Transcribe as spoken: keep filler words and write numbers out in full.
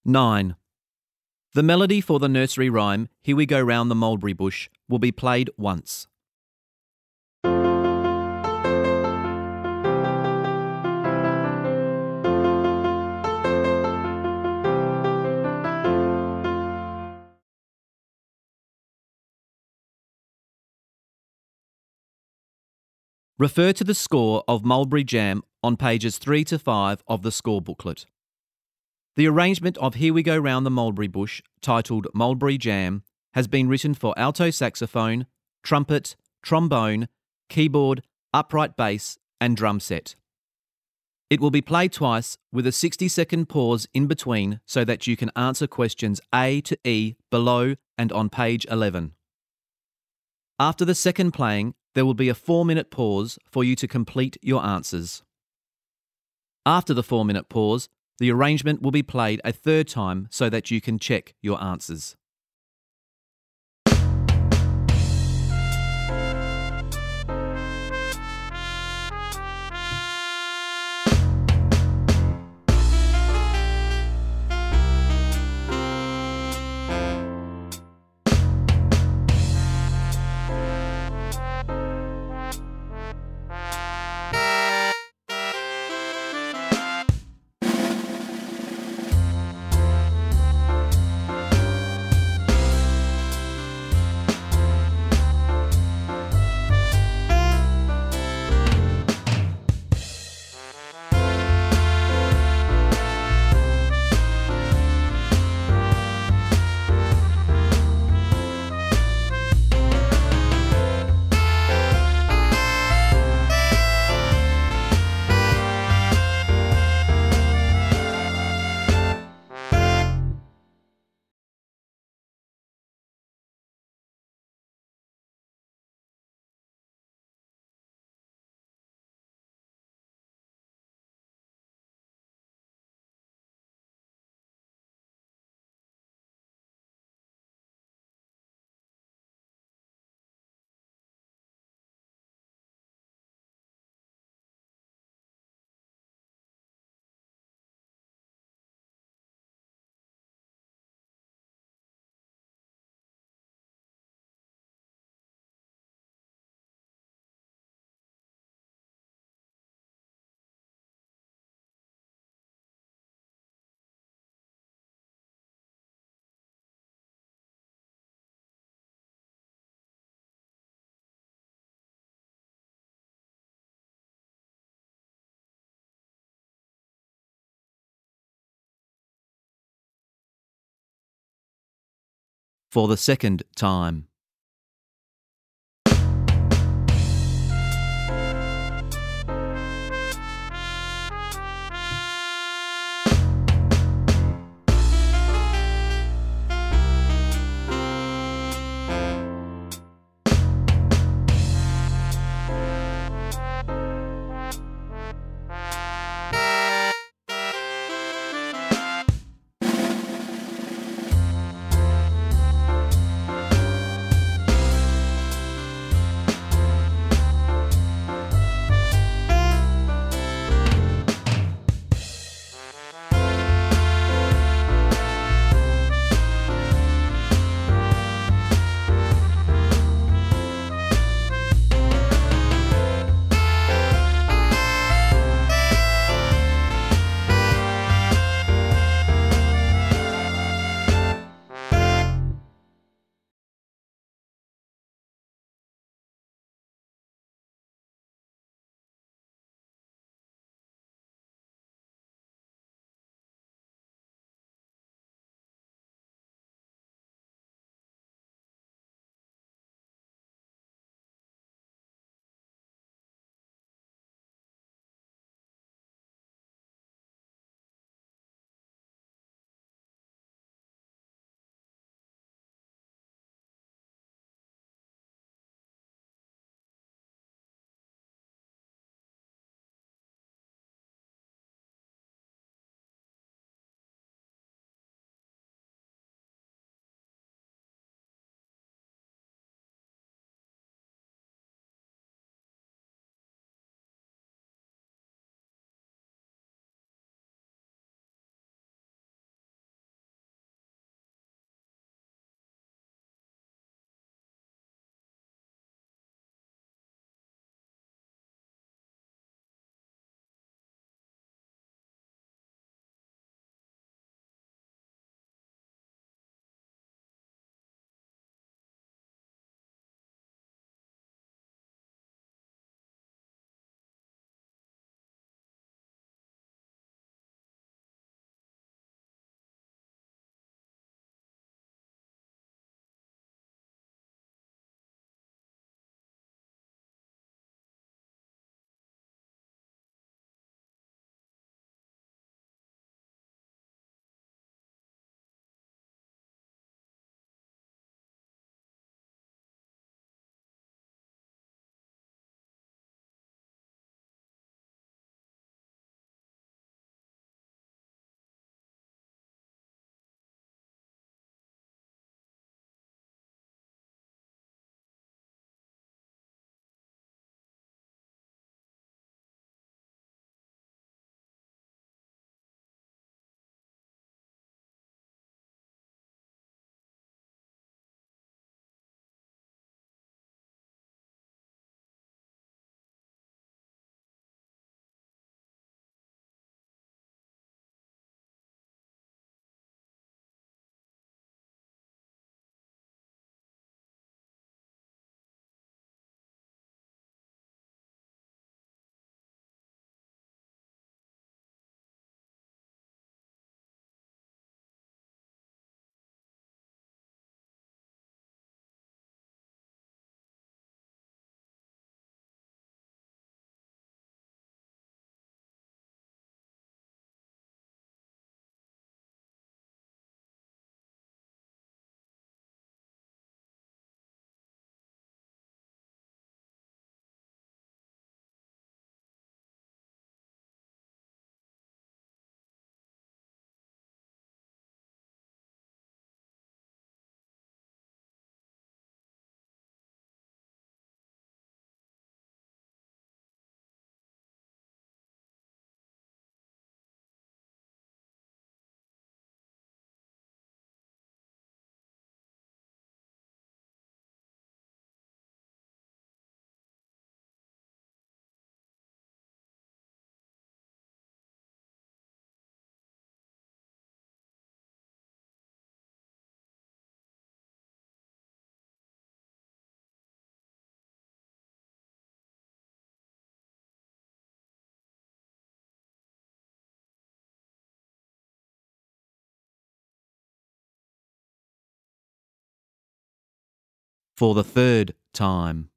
nine. The melody for the nursery rhyme, Here We Go Round the Mulberry Bush, will be played once. Refer to the score of Mulberry Jam on pages three to five of the score booklet. The arrangement of Here We Go Round the Mulberry Bush, titled Mulberry Jam, has been written for alto saxophone, trumpet, trombone, keyboard, upright bass and drum set. It will be played twice with a sixty second pause in between so that you can answer questions A to E below and on page eleven. After the second playing, there will be a four minute pause for you to complete your answers. After the four minute pause, the arrangement will be played a third time so that you can check your answers. For the second time. for the third time.